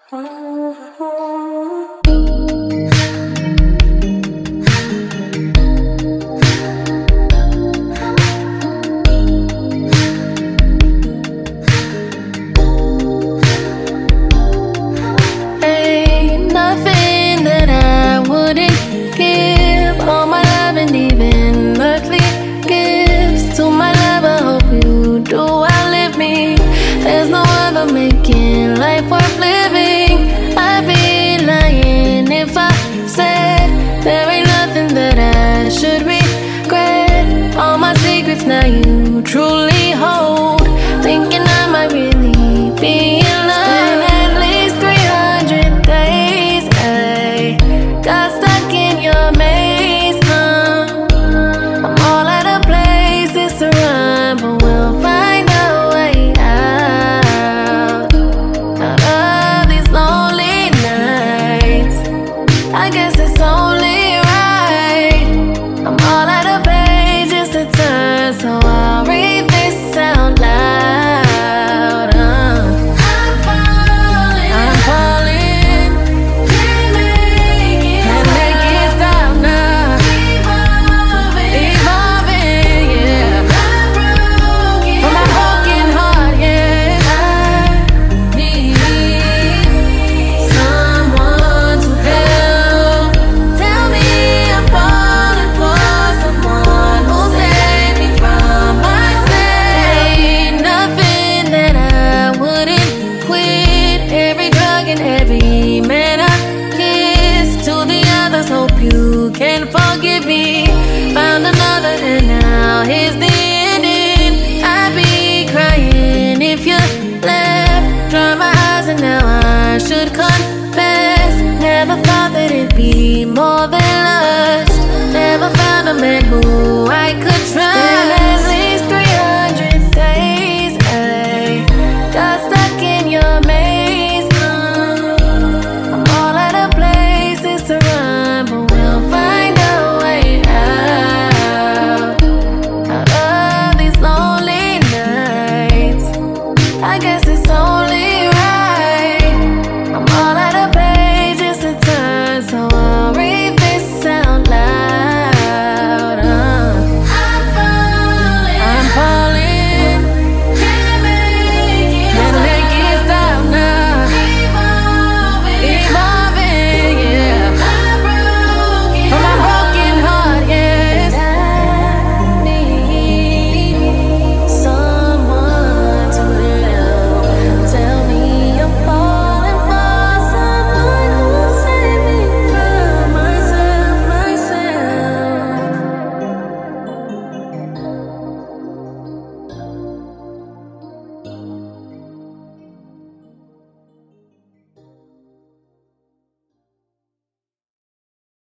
Ain't nothing that I wouldn't give. All my love and even earthly gifts to my lover. Hope you do outlive me. There's no other making life worth living. I'd be lying if I said there ain't nothing that I should regret. All my secrets now you truly hold. Thinking I might really be in love. At least 300 days, I got stuck in your maze, I'm all out of places to run, but we'll find a way out of these lonely nights. I guess it's only right. I'm all out of pages to turn, so I'll read this out loud. I'm falling, can't make it stop now. Evolving, yeah. From my broken heart, yeah. I need someone to help. Tell me I'm falling for someone who'll save me from myself. Ain't nothing that I wouldn't quit. Every drug and every man I kissed. To the others, hope you can forgive me. Found another and now here's the